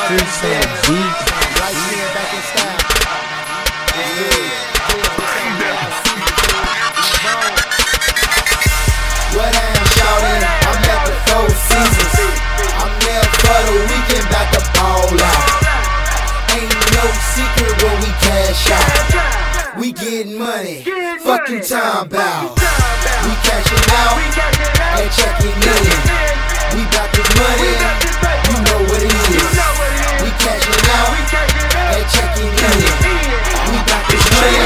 Streets on beat. Right here, back in style. What I am shouting, I'm at the Four Seasons. I'm there for the weekend, back to ball out. Ain't no secret when we cash out. We getting money, fuck you time bout. We cashing out and checking in. We got this money, you know what it is. We cashing out and checking in. We got this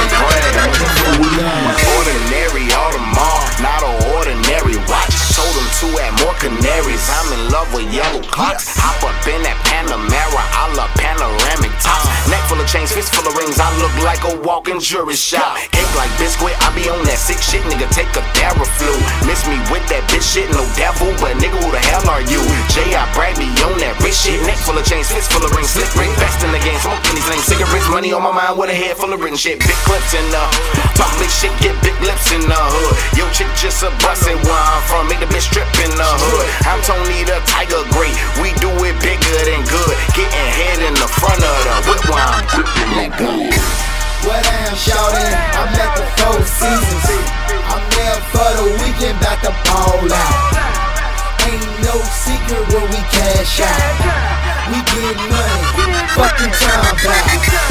money. Ordinary Audemars, not an ordinary watch. Sold them two at more canaries. I'm in love with yellow clocks. Hop up in that Panamera, I love panoramic tops. Neck full of chains, fist full of rings. I look like a walking jury shop. Cake like biscuit, I be on that sick shit. Nigga, take a Theraflu. Miss me with that bitch shit, no devil, but nigga, who the hell are you? Jay, I brag me on that rich shit. Neck full of chains, fist full of rings. Slick Rick, best in the game. Smoking these lanes, cigarettes, money on my mind with a head full of written shit. Big clips in the talk big shit, get big lips in the hood. Yo, chick just a bustin' where I'm from. Make the bitch strip in the hood. I'm Tony the Tiger Great. We do it bigger than good. Getting head in the front of the whip while I'm gripping that gun. What I am shouting, I'm at the Four Seasons. I'm there for the weekend, back to ball out. Ain't no secret when we cash out. We get money, fuck you time bout.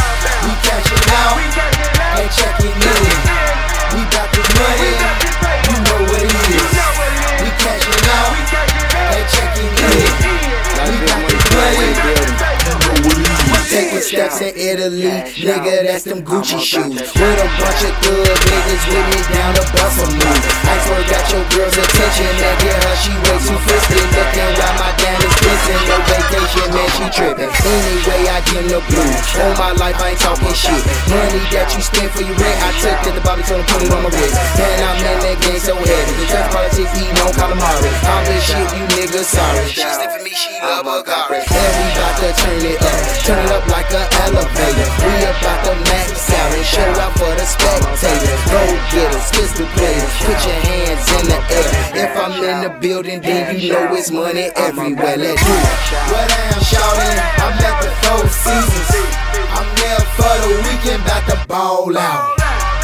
We cashing out and checking in. We got this money, you know what it is. We cashing out and checking in. We got this money, you know what it is. Taking steps in Italy, nigga, that's them Gucci shoes. With a bunch of good niggas with me down to bust a move. Iceberg got your girl's attention, and get her, she way too frisky. Looking while my dad is pissing, no vacation, man, she tripping. Anyway, I give the blues. All my life, I ain't talking shit. Money that you spend for your rent, I took it to Bobby told him put it on my wrist. And I'm in that game so heavy. The church politics, he don't calamari. I'm this shit, you niggas sorry. She still for me, she love a Gary. And we bout to turn it up like an elevator. We about to max out and show out for the spectators. Go getters, pistol players, put your hands in the air. If I'm in the building, then you know it's money everywhere. Let's do it. What I am shouting, I'm at the Four Seasons. I'm there for the weekend, back to ball out.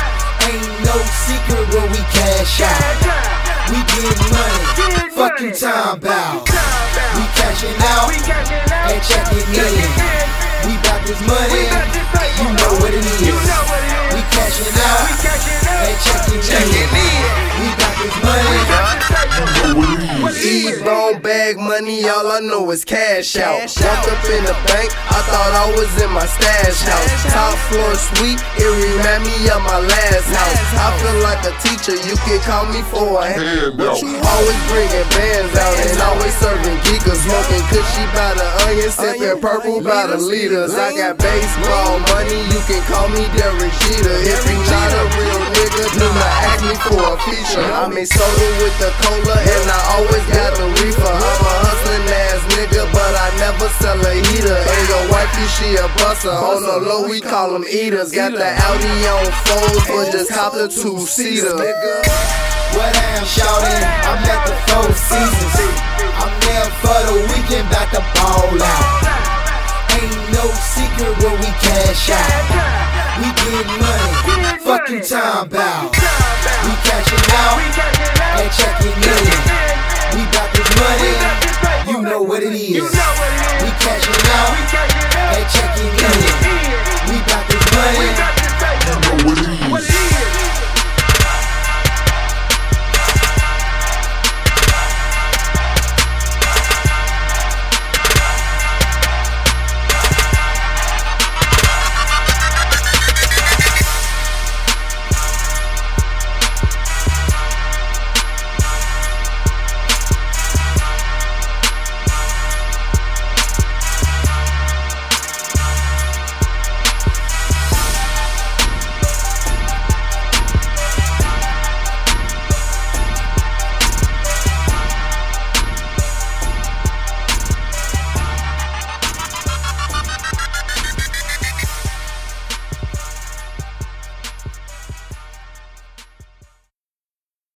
Ain't no secret when we cash out. We get money, fuck you time bout. We cashing out and checking in. We got this money, you know what it is. We cashing out and checking in. We got this money, you know what it is. E-bone bag money, all I know is cash out. Walked up in the bank, I thought I was in my stash house. Top floor suite, it remind me of my last house. I feel like a teacher, you can call me for a handout. Always bringing bands out and always serving geekers. Smoking cushy by the onion, sipping purple by the liters. I got baseball money, you can call me Derek Jeter. If you not a real nigga, do not ask me for a feature. I make soda with the cola and I always got a reefer. I'm a hustling ass nigga, but I never sell a heater. And your wifey, she a busser. On the low, we call them eaters. Got the Audi on fold, but just cop the two-seater. What I am shouting, I'm at the Four Seasons. I'm there for the weekend, back to ball out. Ain't no secret when we cash out. We get money, fuck you time bout. We cashing out and checking in. We got this money, you know what it is.